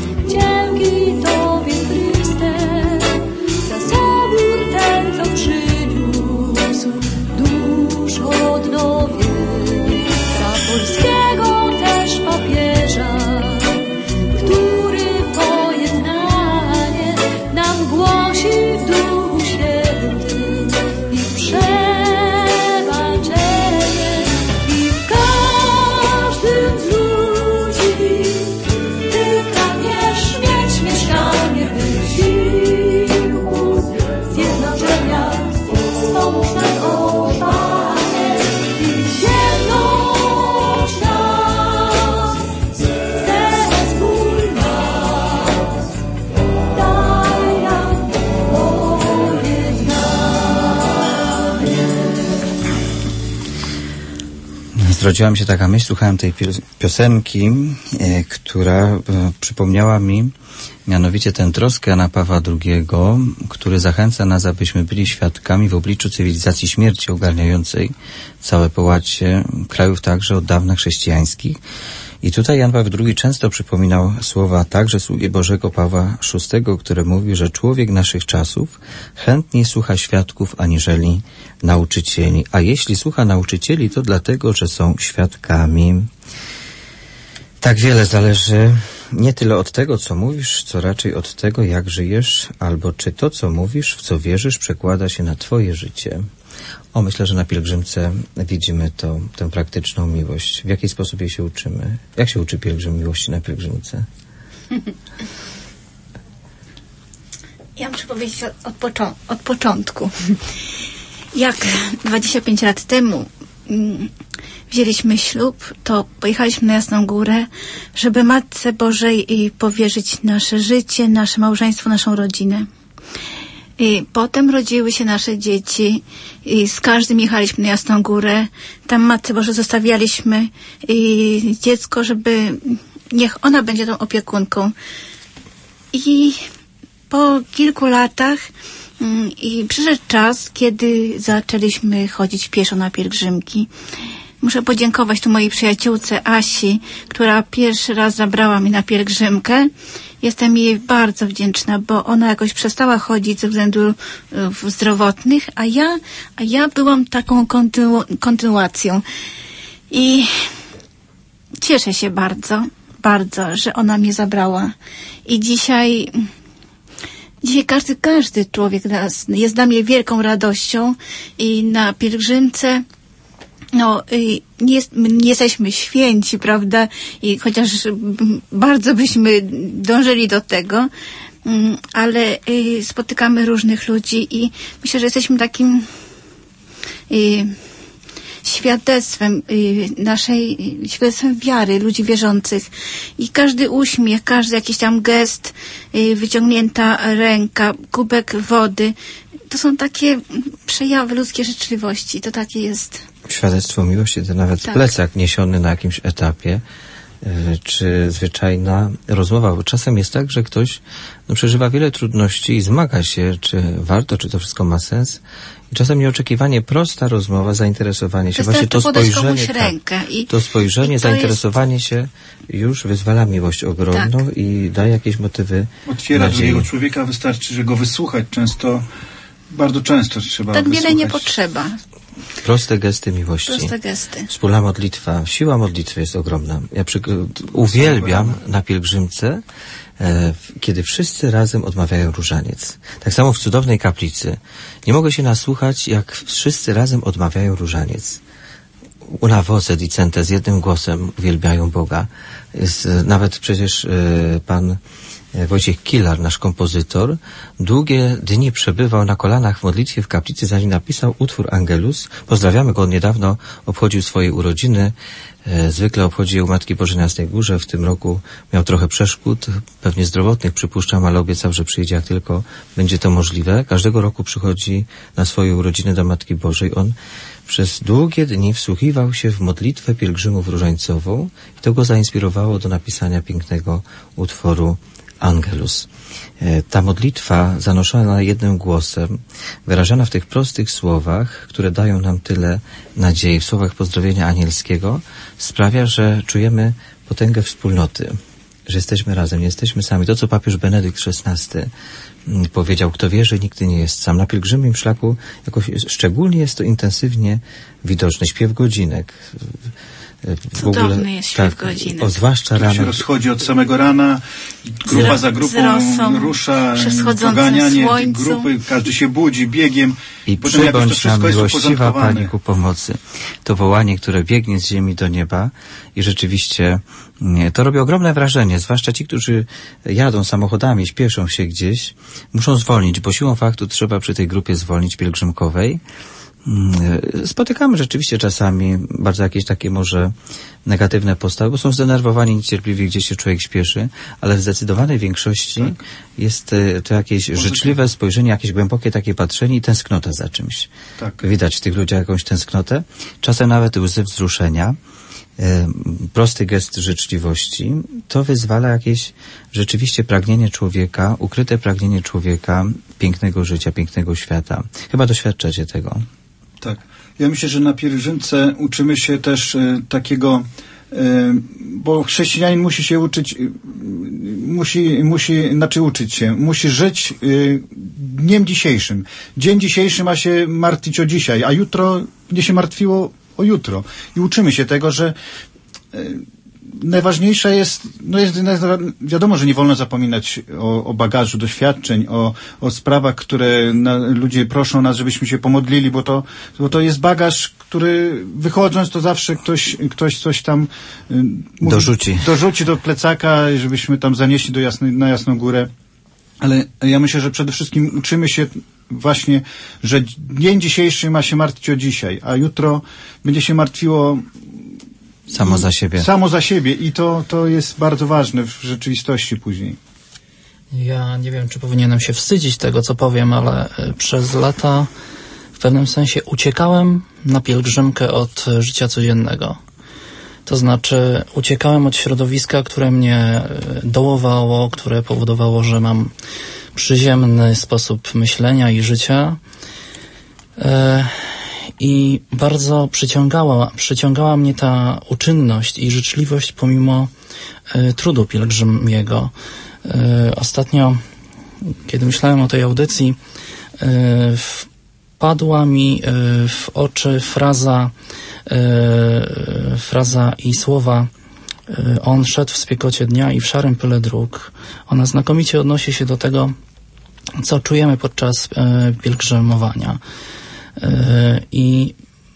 Tobie, Chryste, za sobór ten, co przyjdzie. Zrodziła mi się taka myśl, słuchałem tej piosenki, e, która e, przypomniała mi mianowicie tę troskę Jana Pawła drugiego, który zachęca nas, abyśmy byli świadkami w obliczu cywilizacji śmierci ogarniającej całe połacie krajów także od dawna chrześcijańskich. I tutaj Jan Paweł drugi często przypominał słowa także sługi Bożego Pawła szóstego, który mówił, że człowiek naszych czasów chętniej słucha świadków aniżeli nauczycieli. A jeśli słucha nauczycieli, to dlatego, że są świadkami. Tak wiele zależy nie tyle od tego, co mówisz, co raczej od tego, jak żyjesz, albo czy to, co mówisz, w co wierzysz, przekłada się na twoje życie. O, myślę, że na pielgrzymce widzimy to, tę praktyczną miłość. W jaki sposób jej się uczymy? Jak się uczy pielgrzym miłości na pielgrzymce? Ja muszę powiedzieć od, od, począ- od początku. Jak dwadzieścia pięć lat temu mm, wzięliśmy ślub, to pojechaliśmy na Jasną Górę, żeby Matce Bożej y, powierzyć nasze życie, nasze małżeństwo, naszą rodzinę. I potem rodziły się nasze dzieci i z każdym jechaliśmy na Jasną Górę. Tam Matce Boże zostawialiśmy i dziecko, żeby niech ona będzie tą opiekunką. I po kilku latach mm, i przyszedł czas, kiedy zaczęliśmy chodzić pieszo na pielgrzymki. Muszę podziękować tu mojej przyjaciółce Asi, która pierwszy raz zabrała mnie na pielgrzymkę. Jestem jej bardzo wdzięczna, bo ona jakoś przestała chodzić ze względów zdrowotnych, a ja, a ja byłam taką kontynu- kontynuacją. I cieszę się bardzo, bardzo, że ona mnie zabrała. I dzisiaj, dzisiaj każdy, każdy człowiek jest dla mnie wielką radością i na pielgrzymce no, nie, jest, nie jesteśmy święci, prawda? I chociaż bardzo byśmy dążyli do tego, ale spotykamy różnych ludzi i myślę, że jesteśmy takim świadectwem naszej, świadectwem wiary ludzi wierzących. I każdy uśmiech, każdy jakiś tam gest, wyciągnięta ręka, kubek wody, to są takie przejawy ludzkiej życzliwości. To takie jest. Świadectwo miłości to nawet tak. Plecak niesiony na jakimś etapie, czy zwyczajna rozmowa, bo czasem jest tak, że ktoś no, przeżywa wiele trudności i zmaga się, czy warto, czy to wszystko ma sens. I czasem nieoczekiwanie prosta rozmowa, zainteresowanie się, właśnie to spojrzenie, tak, i, to spojrzenie, i to zainteresowanie jest... się już wyzwala miłość ogromną tak. i daje jakieś motywy otwiera nadziei. Drugiego człowieka, wystarczy, że go wysłuchać często, bardzo często trzeba tak wysłuchać. Wiele nie potrzeba. Proste gesty miłości. Proste gesty. Wspólna modlitwa. Siła modlitwy jest ogromna. Ja przy... uwielbiam na pielgrzymce, e, kiedy wszyscy razem odmawiają różaniec. Tak samo w cudownej kaplicy. Nie mogę się nasłuchać, jak wszyscy razem odmawiają różaniec. Una voce dicente, z jednym głosem uwielbiają Boga. Jest, nawet przecież e, pan Wojciech Kilar, nasz kompozytor, długie dni przebywał na kolanach w modlitwie w kaplicy, zanim napisał utwór Angelus. Pozdrawiamy go, on niedawno obchodził swoje urodziny. E, zwykle obchodzi je u Matki Bożej na Jasnej Górze. W tym roku miał trochę przeszkód, pewnie zdrowotnych, przypuszczam, ale obiecał, że przyjdzie, jak tylko będzie to możliwe. Każdego roku przychodzi na swoje urodziny do Matki Bożej. On przez długie dni wsłuchiwał się w modlitwę pielgrzymów różańcową i to go zainspirowało do napisania pięknego utworu Angelus. Ta modlitwa zanoszona jednym głosem, wyrażana w tych prostych słowach, które dają nam tyle nadziei, w słowach pozdrowienia anielskiego, sprawia, że czujemy potęgę wspólnoty, że jesteśmy razem, nie jesteśmy sami. To, co papież Benedykt szesnasty powiedział, kto wierzy, nigdy nie jest sam. Na pielgrzymim szlaku jakoś szczególnie jest to intensywnie widoczne. Śpiew godzinek. W Cudowny ogóle, jest śpiew tak, godzinek. O, zwłaszcza rano. się rozchodzi od samego rana, grupa za grupą rusza, poganianie grupy, każdy się budzi biegiem. I przybądź nam miłościwa Pani ku pomocy. To wołanie, które biegnie z ziemi do nieba i rzeczywiście nie, to robi ogromne wrażenie, zwłaszcza ci, którzy jadą samochodami, śpieszą się gdzieś, muszą zwolnić, bo siłą faktu trzeba przy tej grupie zwolnić pielgrzymkowej. Spotykamy rzeczywiście czasami bardzo jakieś takie może negatywne postawy, bo są zdenerwowani, niecierpliwi, gdzieś się człowiek śpieszy, ale w zdecydowanej większości tak. jest to jakieś życzliwe spojrzenie, jakieś głębokie takie patrzenie i tęsknota za czymś. Tak. Widać w tych ludziach jakąś tęsknotę, czasem nawet łzy wzruszenia, prosty gest życzliwości, to wyzwala jakieś rzeczywiście pragnienie człowieka, ukryte pragnienie człowieka, pięknego życia, pięknego świata. Chyba doświadczacie tego. Tak. Ja myślę, że na pielgrzymce uczymy się też y, takiego, y, bo chrześcijanin musi się uczyć, y, musi, musi, znaczy uczyć się, musi żyć y, dniem dzisiejszym. Dzień dzisiejszy ma się martwić o dzisiaj, a jutro będzie się martwiło o jutro. I uczymy się tego, że y, najważniejsze jest, no jest, wiadomo, że nie wolno zapominać o, o bagażu doświadczeń, o, o sprawach, które na, ludzie proszą nas, żebyśmy się pomodlili, bo to, bo to jest bagaż, który wychodząc, to zawsze ktoś, ktoś coś tam y, mówi, dorzuci. dorzuci do plecaka, żebyśmy tam zanieśli do jasnej, na Jasną Górę. Ale ja myślę, że przede wszystkim uczymy się właśnie, że dzień dzisiejszy ma się martwić o dzisiaj, a jutro będzie się martwiło Samo za siebie. Samo za siebie i to, to jest bardzo ważne w rzeczywistości później. Ja nie wiem, czy powinienem się wstydzić tego, co powiem, ale przez lata w pewnym sensie uciekałem na pielgrzymkę od życia codziennego. To znaczy uciekałem od środowiska, które mnie dołowało, które powodowało, że mam przyziemny sposób myślenia i życia. I bardzo przyciągała, przyciągała mnie ta uczynność i życzliwość pomimo y, trudu pielgrzymiego. Y, ostatnio, kiedy myślałem o tej audycji, y, wpadła mi y, w oczy fraza, y, fraza i słowa y, on szedł w spiekocie dnia i w szarym pyle dróg. Ona znakomicie odnosi się do tego, co czujemy podczas y, pielgrzymowania. I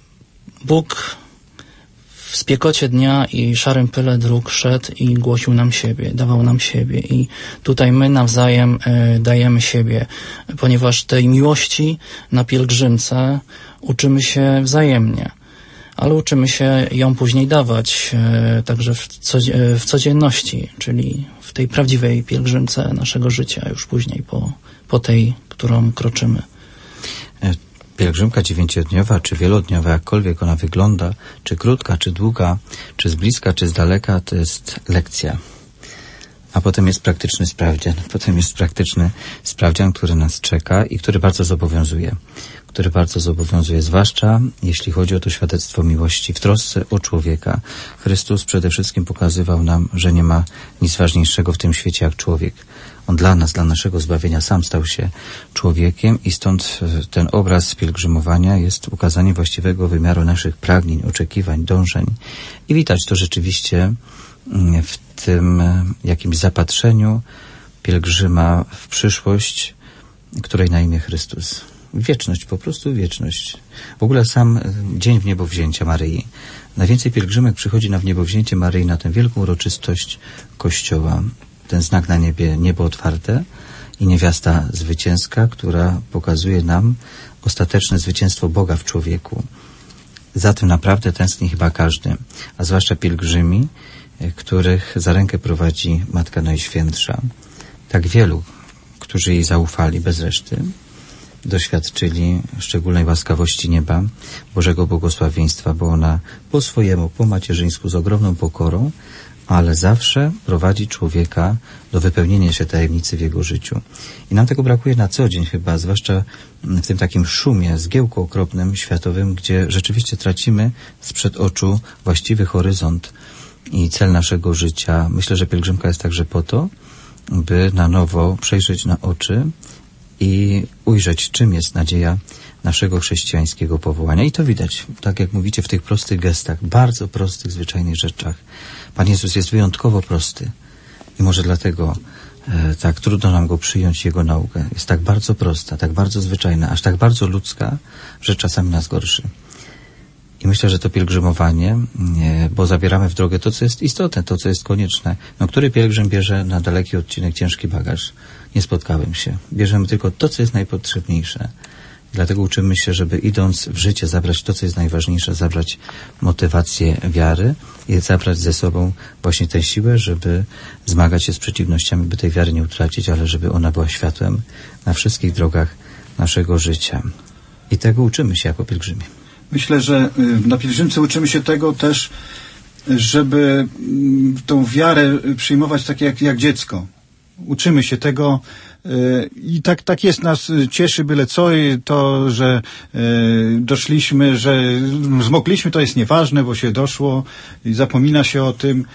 Bóg w spiekocie dnia i szarym pyle dróg szedł i głosił nam siebie, dawał nam siebie i tutaj my nawzajem dajemy siebie, ponieważ tej miłości na pielgrzymce uczymy się wzajemnie, ale uczymy się ją później dawać także w, codzie- w codzienności, czyli w tej prawdziwej pielgrzymce naszego życia już później po, po tej, którą kroczymy. Pielgrzymka dziewięciodniowa, czy wielodniowa, jakkolwiek ona wygląda, czy krótka, czy długa, czy z bliska, czy z daleka, to jest lekcja. A potem jest praktyczny sprawdzian. Potem jest praktyczny sprawdzian, który nas czeka i który bardzo zobowiązuje. Który bardzo zobowiązuje, zwłaszcza jeśli chodzi o to świadectwo miłości w trosce o człowieka. Chrystus przede wszystkim pokazywał nam, że nie ma nic ważniejszego w tym świecie jak człowiek. On dla nas, dla naszego zbawienia sam stał się człowiekiem i stąd ten obraz pielgrzymowania jest ukazaniem właściwego wymiaru naszych pragnień, oczekiwań, dążeń. I widać to rzeczywiście w tym jakimś zapatrzeniu pielgrzyma w przyszłość, której na imię Chrystus. Wieczność, po prostu wieczność. W ogóle sam dzień wniebowzięcia Maryi. Najwięcej pielgrzymek przychodzi na wniebowzięcie Maryi, na tę wielką uroczystość Kościoła. Ten znak na niebie, niebo otwarte i niewiasta zwycięska, która pokazuje nam ostateczne zwycięstwo Boga w człowieku. Za tym naprawdę tęskni chyba każdy, a zwłaszcza pielgrzymi, których za rękę prowadzi Matka Najświętsza. Tak wielu, którzy jej zaufali bez reszty, doświadczyli szczególnej łaskawości nieba, Bożego błogosławieństwa, bo ona po swojemu, po macierzyńsku, z ogromną pokorą, ale zawsze prowadzi człowieka do wypełnienia się tajemnicy w jego życiu. I nam tego brakuje na co dzień chyba, zwłaszcza w tym takim szumie, zgiełku okropnym, światowym, gdzie rzeczywiście tracimy sprzed oczu właściwy horyzont i cel naszego życia. Myślę, że pielgrzymka jest także po to, by na nowo przejrzeć na oczy i ujrzeć, czym jest nadzieja naszego chrześcijańskiego powołania. I to widać, tak jak mówicie, w tych prostych gestach, bardzo prostych, zwyczajnych rzeczach. Pan Jezus jest wyjątkowo prosty i może dlatego e, tak trudno nam Go przyjąć, Jego naukę. Jest tak bardzo prosta, tak bardzo zwyczajna, aż tak bardzo ludzka, że czasami nas gorszy. I myślę, że to pielgrzymowanie, e, bo zabieramy w drogę to, co jest istotne, to, co jest konieczne. No, który pielgrzym bierze na daleki odcinek ciężki bagaż? Nie spotkałem się. Bierzemy tylko to, co jest najpotrzebniejsze. Dlatego uczymy się, żeby idąc w życie zabrać to, co jest najważniejsze, zabrać motywację wiary i zabrać ze sobą właśnie tę siłę, żeby zmagać się z przeciwnościami, by tej wiary nie utracić, ale żeby ona była światłem na wszystkich drogach naszego życia. I tego uczymy się jako pielgrzymi. Myślę, że na pielgrzymce uczymy się tego też, żeby tą wiarę przyjmować tak jak, jak dziecko. Uczymy się tego i tak, tak jest, nas cieszy byle co i to, że doszliśmy, że zmogliśmy, to jest nieważne, bo się doszło i zapomina się o tym.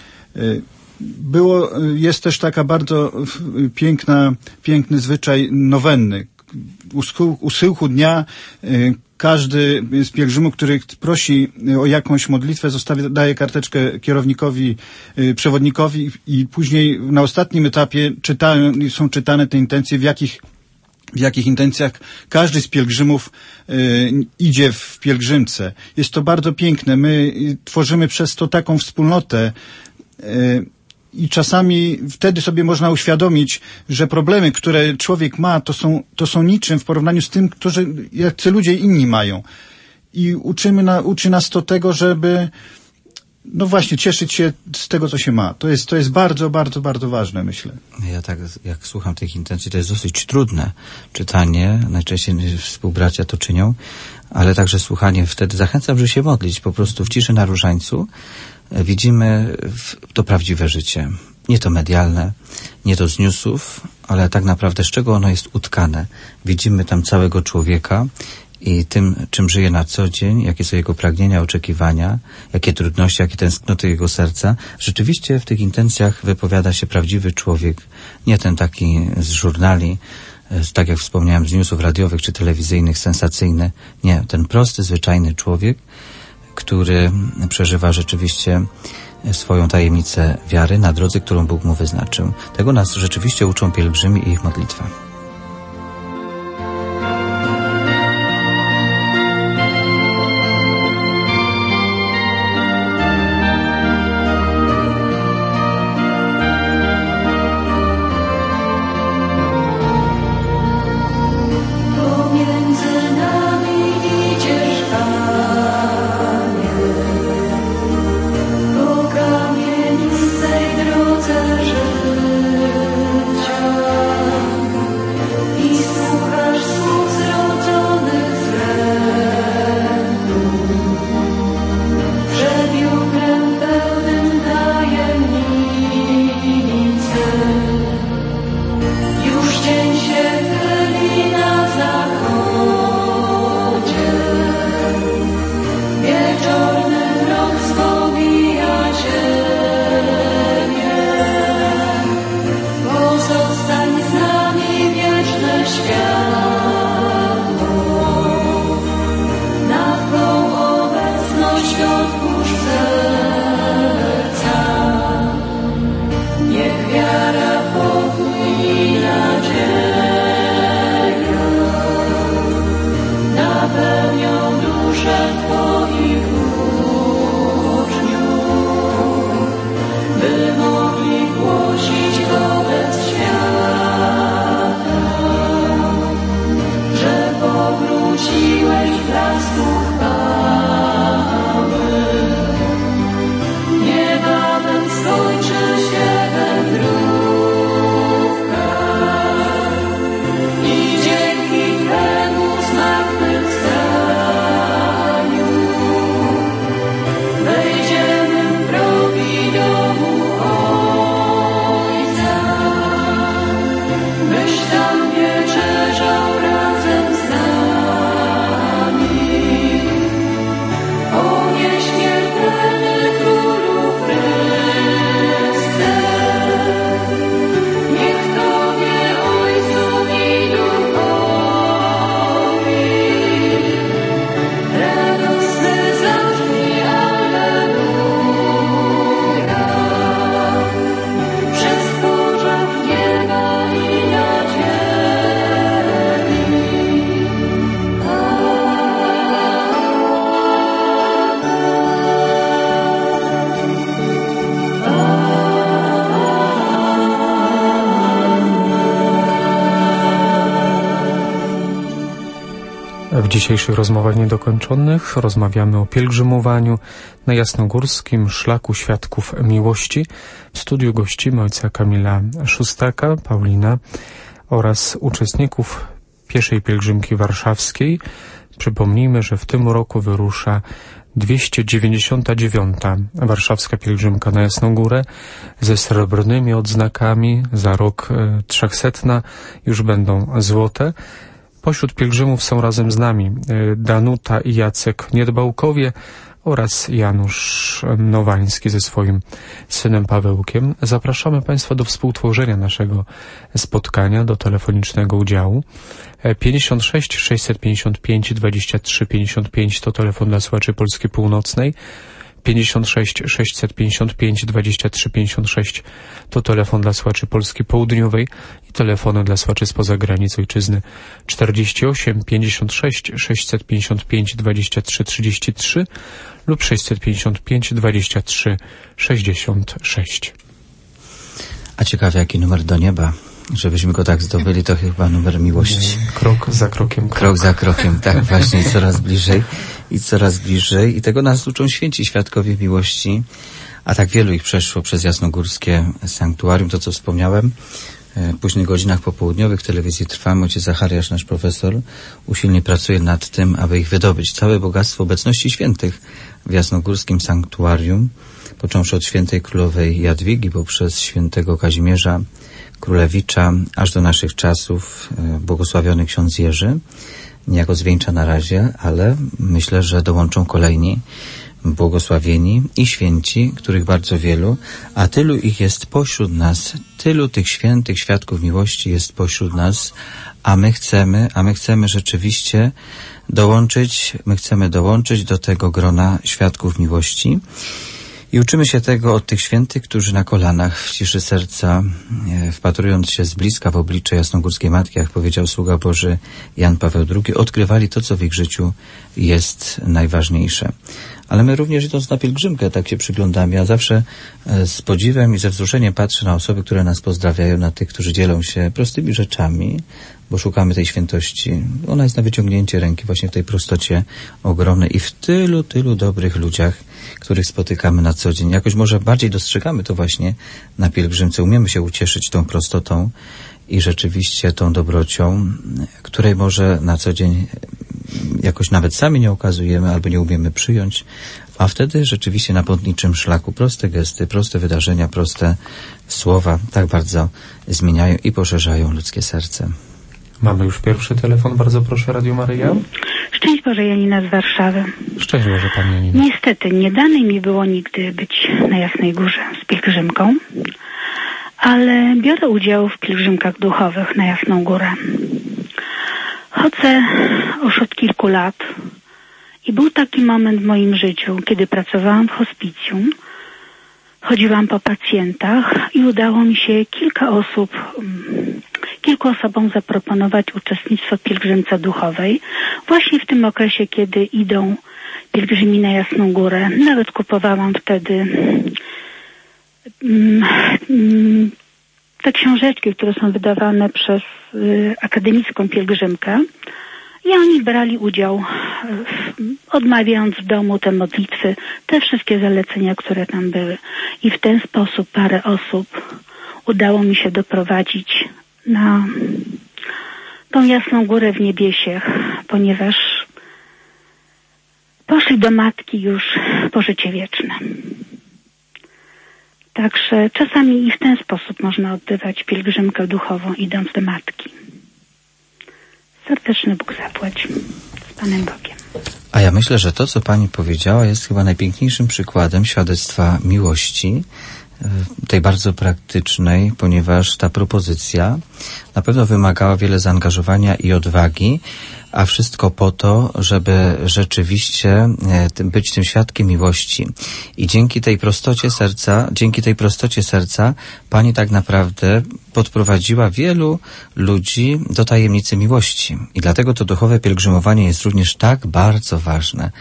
Było, jest też taka bardzo piękna, piękny zwyczaj nowenny. U, schył, u schyłku dnia każdy z pielgrzymów, który prosi o jakąś modlitwę, zostawia, daje karteczkę kierownikowi, przewodnikowi i później na ostatnim etapie czytają, są czytane te intencje, w jakich, w jakich intencjach każdy z pielgrzymów y, idzie w pielgrzymce. Jest to bardzo piękne. My tworzymy przez to taką wspólnotę, y, i czasami wtedy sobie można uświadomić, że problemy, które człowiek ma, to są, to są niczym w porównaniu z tym, którzy, jacy ludzie inni mają. I uczymy na, uczy nas to tego, żeby, no właśnie, cieszyć się z tego, co się ma. To jest, to jest bardzo, bardzo, bardzo ważne, myślę. Ja tak, jak słucham tych intencji, to jest dosyć trudne czytanie. Najczęściej współbracia to czynią, ale także słuchanie. Wtedy zachęcam, żeby się modlić po prostu w ciszy na różańcu. Widzimy to prawdziwe życie. Nie to medialne, nie to z newsów, ale tak naprawdę z czego ono jest utkane. Widzimy tam całego człowieka i tym, czym żyje na co dzień, jakie są jego pragnienia, oczekiwania, jakie trudności, jakie tęsknoty jego serca. Rzeczywiście w tych intencjach wypowiada się prawdziwy człowiek, nie ten taki z żurnali, tak jak wspomniałem, z newsów radiowych czy telewizyjnych, sensacyjny. Nie, ten prosty, zwyczajny człowiek, który przeżywa rzeczywiście swoją tajemnicę wiary na drodze, którą Bóg mu wyznaczył. Tego nas rzeczywiście uczą pielgrzymi i ich modlitwa. Dzięki temu zmartwychwstaniu dzisiejszych rozmowach niedokończonych rozmawiamy o pielgrzymowaniu na Jasnogórskim Szlaku Świadków Miłości. W studiu gościmy ojca Kamila Szustaka, Paulina oraz uczestników pieszej pielgrzymki warszawskiej. Przypomnijmy, że w tym roku wyrusza dwieście dziewięćdziesiąta dziewiąta warszawska pielgrzymka na Jasną Górę ze srebrnymi odznakami. Za rok e, trzechsetna już będą złote. Pośród pielgrzymów są razem z nami e, Danuta i Jacek Niedbałkowie oraz Janusz Nowański ze swoim synem Pawełkiem. Zapraszamy Państwa do współtworzenia naszego spotkania, do telefonicznego udziału. pięćdziesiąt sześć sześćset pięćdziesiąt pięć dwadzieścia trzy pięćdziesiąt pięć to telefon dla słuchaczy Polski Północnej. pięćdziesiąt sześć sześćset pięćdziesiąt pięć dwadzieścia trzy pięćdziesiąt sześć to telefon dla słuchaczy Polski Południowej i telefony dla słuchaczy spoza granic ojczyzny czterdzieści osiem pięćdziesiąt sześć sześćset pięćdziesiąt pięć dwadzieścia trzy trzydzieści trzy lub sześćset pięćdziesiąt pięć dwadzieścia trzy sześćdziesiąt sześć. A ciekawe, jaki numer do nieba? Żebyśmy go tak zdobyli, to chyba numer miłości. Krok za krokiem. Krok, krok za krokiem, tak właśnie, i coraz bliżej, i coraz bliżej. I tego nas uczą święci świadkowie miłości, a tak wielu ich przeszło przez jasnogórskie sanktuarium, to co wspomniałem. W późnych godzinach popołudniowych w telewizji Trwam ojciec Zachariasz, nasz profesor, usilnie pracuje nad tym, aby ich wydobyć. Całe bogactwo obecności świętych w jasnogórskim sanktuarium, począwszy od świętej królowej Jadwigi, poprzez świętego Kazimierza Królewicza, aż do naszych czasów błogosławiony ksiądz Jerzy, niejako zwieńcza na razie, ale myślę, że dołączą kolejni błogosławieni i święci, których bardzo wielu, a tylu ich jest pośród nas, tylu tych świętych świadków miłości jest pośród nas, a my chcemy, a my chcemy rzeczywiście dołączyć, my chcemy dołączyć do tego grona świadków miłości. I uczymy się tego od tych świętych, którzy na kolanach, w ciszy serca, wpatrując się z bliska w oblicze Jasnogórskiej Matki, jak powiedział sługa Boży Jan Paweł drugi, odkrywali to, co w ich życiu jest najważniejsze. Ale my również idąc na pielgrzymkę tak się przyglądamy. Ja zawsze z podziwem i ze wzruszeniem patrzę na osoby, które nas pozdrawiają, na tych, którzy dzielą się prostymi rzeczami, bo szukamy tej świętości. Ona jest na wyciągnięcie ręki właśnie w tej prostocie ogromnej i w tylu, tylu dobrych ludziach, których spotykamy na co dzień. Jakoś może bardziej dostrzegamy to właśnie na pielgrzymce. Umiemy się ucieszyć tą prostotą i rzeczywiście tą dobrocią, której może na co dzień jakoś nawet sami nie okazujemy albo nie umiemy przyjąć, a wtedy rzeczywiście na pątniczym szlaku proste gesty, proste wydarzenia, proste słowa tak bardzo zmieniają i poszerzają ludzkie serce. Mamy już pierwszy telefon, bardzo proszę, Radio Maryja. Szczęść Boże, Janina z Warszawy. Szczęść Boże, Pani Janina. Niestety, nie dane mi było nigdy być na Jasnej Górze z pielgrzymką, ale biorę udział w pielgrzymkach duchowych na Jasną Górę. Chodzę już od kilku lat i był taki moment w moim życiu, kiedy pracowałam w hospicjum, chodziłam po pacjentach i udało mi się kilka osób, kilku osobom zaproponować uczestnictwo w pielgrzymce duchowej. Właśnie w tym okresie, kiedy idą pielgrzymi na Jasną Górę. Nawet kupowałam wtedy mm, mm, te książeczki, które są wydawane przez y, akademicką pielgrzymkę. I oni brali udział, w, odmawiając w domu te modlitwy, te wszystkie zalecenia, które tam były. I w ten sposób parę osób udało mi się doprowadzić na tą Jasną Górę w Niebiesiech, ponieważ poszli do Matki już po życie wieczne. Także czasami i w ten sposób można odbywać pielgrzymkę duchową, idąc do Matki. Serdeczny Bóg zapłać. Z Panem Bogiem. A ja myślę, że to, co Pani powiedziała, jest chyba najpiękniejszym przykładem świadectwa miłości, tej bardzo praktycznej, ponieważ ta propozycja na pewno wymagała wiele zaangażowania i odwagi, a wszystko po to, żeby rzeczywiście być tym świadkiem miłości. I dzięki tej prostocie serca, dzięki tej prostocie serca Pani tak naprawdę podprowadziła wielu ludzi do tajemnicy miłości. I dlatego to duchowe pielgrzymowanie jest również tak bardzo ważne.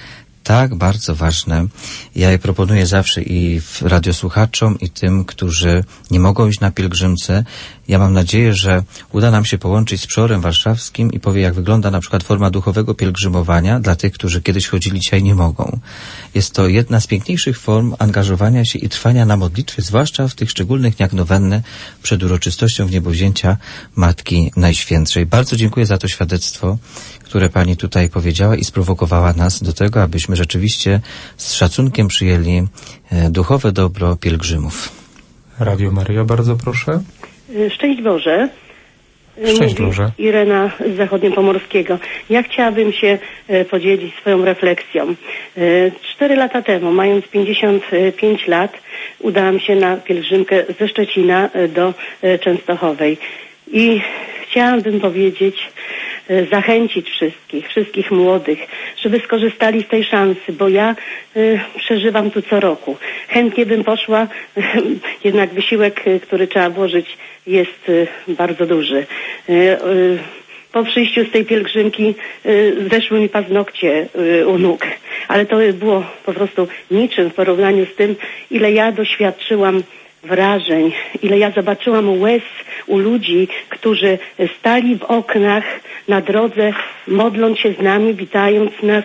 Tak, bardzo ważne. Ja je proponuję zawsze i w radiosłuchaczom, i tym, którzy nie mogą iść na pielgrzymce. Ja mam nadzieję, że uda nam się połączyć z Przeorem Warszawskim i powie, jak wygląda na przykład forma duchowego pielgrzymowania dla tych, którzy kiedyś chodzili, dzisiaj nie mogą. Jest to jedna z piękniejszych form angażowania się i trwania na modlitwie, zwłaszcza w tych szczególnych dniach nowenny przed uroczystością wniebowzięcia Matki Najświętszej. Bardzo dziękuję za to świadectwo, które pani tutaj powiedziała i sprowokowała nas do tego, abyśmy rzeczywiście z szacunkiem przyjęli duchowe dobro pielgrzymów. Radio Maryja, bardzo proszę. Szczęść Boże. Szczęść Mówi Boże. Irena z Zachodniopomorskiego. Ja chciałabym się e, podzielić swoją refleksją. E, Cztery lata temu, mając pięćdziesiąt pięć lat, udałam się na pielgrzymkę ze Szczecina e, do e, Częstochowej. I chciałabym powiedzieć, e, zachęcić wszystkich, wszystkich młodych, żeby skorzystali z tej szansy, bo ja e, przeżywam tu co roku. Chętnie bym poszła, e, jednak wysiłek, e, który trzeba włożyć, jest e, bardzo duży. E, e, po przyjściu z tej pielgrzymki e, zeszły mi paznokcie e, u nóg, ale to było po prostu niczym w porównaniu z tym, ile ja doświadczyłam wrażeń, ile ja zobaczyłam łez u ludzi, którzy stali w oknach na drodze, modląc się z nami, witając nas,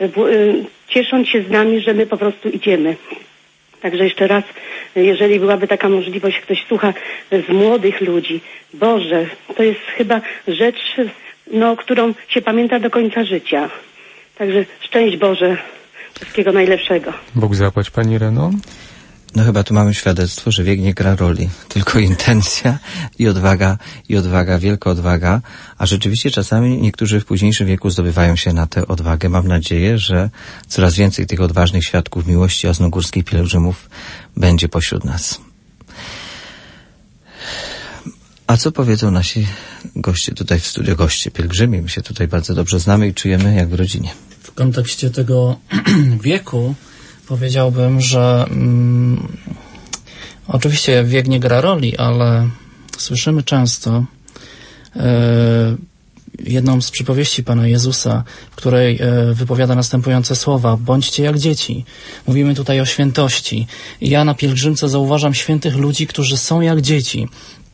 ciesząc się z nami, że my po prostu idziemy. Także jeszcze raz, jeżeli byłaby taka możliwość, ktoś słucha z młodych ludzi, Boże, to jest chyba rzecz, no, którą się pamięta do końca życia. Także szczęść Boże, wszystkiego najlepszego. Bóg zapłać, pani Reno. No chyba tu mamy świadectwo, że wiek nie gra roli, tylko intencja i odwaga, i odwaga, wielka odwaga, a rzeczywiście czasami niektórzy w późniejszym wieku zdobywają się na tę odwagę. Mam nadzieję, że coraz więcej tych odważnych świadków miłości jasnogórskich pielgrzymów będzie pośród nas. A co powiedzą nasi goście tutaj w studio, goście pielgrzymi? My się tutaj bardzo dobrze znamy i czujemy jak w rodzinie. W kontekście tego wieku powiedziałbym, że mm, oczywiście wiek nie gra roli, ale słyszymy często e, jedną z przypowieści Pana Jezusa, w której e, wypowiada następujące słowa: bądźcie jak dzieci. Mówimy tutaj o świętości. Ja na pielgrzymce zauważam świętych ludzi, którzy są jak dzieci.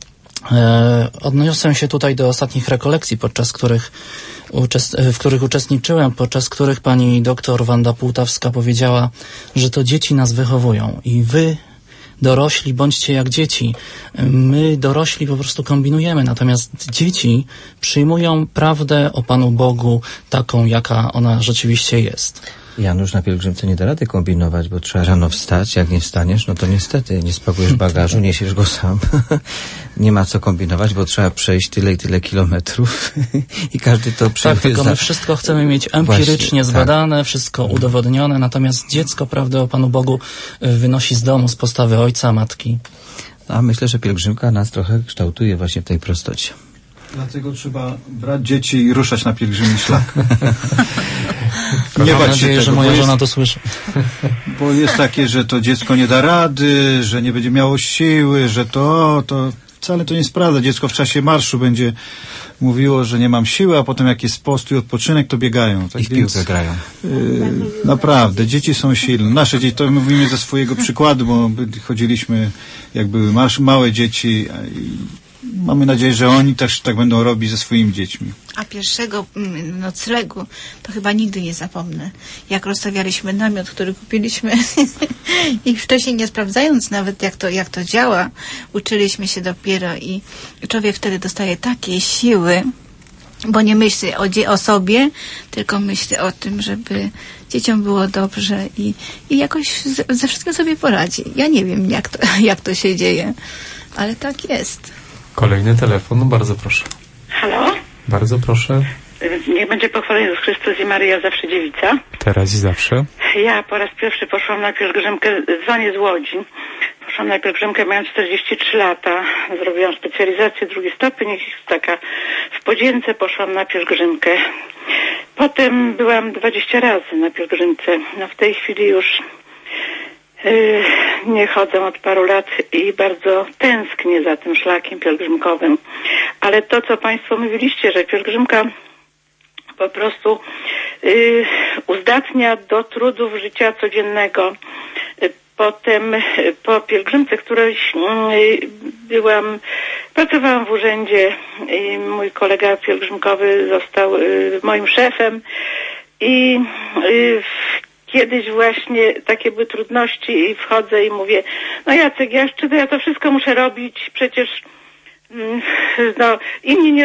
E, odniosę się tutaj do ostatnich rekolekcji, podczas których w których uczestniczyłem, podczas których pani doktor Wanda Półtawska powiedziała, że to dzieci nas wychowują i wy, dorośli, bądźcie jak dzieci. My, dorośli, po prostu kombinujemy, natomiast dzieci przyjmują prawdę o Panu Bogu taką, jaka ona rzeczywiście jest. Janusz, na pielgrzymce nie da rady kombinować, bo trzeba rano wstać. Jak nie wstaniesz, no to niestety nie spakujesz bagażu, niesiesz go sam. Nie ma co kombinować, bo trzeba przejść tyle i tyle kilometrów i każdy to przyjmuje. Tak, tylko za... my wszystko chcemy mieć empirycznie Właśnie, zbadane, tak. Wszystko udowodnione, natomiast dziecko prawdę o Panu Bogu wynosi z domu, z postawy ojca, matki. A myślę, że pielgrzymka nas trochę kształtuje właśnie w tej prostocie. Dlatego trzeba brać dzieci i ruszać na pielgrzymi szlak. Nie Mam nadzieję, tego, że moja żona jest, to słyszy. Bo jest takie, że to dziecko nie da rady, że nie będzie miało siły, że to, to wcale to nie jest prawda. Dziecko w czasie marszu będzie mówiło, że nie mam siły, a potem jak jest post i odpoczynek, to biegają. Tak I w więc, piłkę grają. Yy, naprawdę, dzieci są silne. Nasze dzieci, to mówimy ze swojego przykładu, bo chodziliśmy, jak były marsz, małe dzieci i mamy nadzieję, że oni też tak będą robić ze swoimi dziećmi. A pierwszego noclegu to chyba nigdy nie zapomnę. Jak rozstawialiśmy namiot, który kupiliśmy i wcześniej nie sprawdzając nawet jak to, jak to działa, uczyliśmy się dopiero i człowiek wtedy dostaje takiej siły, bo nie myśli o, dzie- o sobie, tylko myśli o tym, żeby dzieciom było dobrze i, i jakoś ze, ze wszystkim sobie poradzi. Ja nie wiem jak to, jak to się dzieje, ale tak jest. Kolejny telefon, no bardzo proszę. Halo? Bardzo proszę. Niech będzie pochwalony Jezus Chrystus i Maryja, zawsze dziewica. Teraz i zawsze. Ja po raz pierwszy poszłam na pielgrzymkę, dzwonię z Łodzi. Poszłam na pielgrzymkę mając czterdzieści trzy lata. Zrobiłam specjalizację, drugi stopień, taka w Podzięce poszłam na pielgrzymkę. Potem byłam dwadzieścia razy na pielgrzymce. No w tej chwili już Yy, nie chodzę od paru lat i bardzo tęsknię za tym szlakiem pielgrzymkowym. Ale to, co Państwo mówiliście, że pielgrzymka po prostu y, uzdatnia do trudów życia codziennego. Potem po pielgrzymce, którejś byłam, pracowałam w urzędzie i mój kolega pielgrzymkowy został moim szefem i kiedyś właśnie takie były trudności i wchodzę i mówię, no Jacek, ja, czy to ja to wszystko muszę robić, przecież no inni nie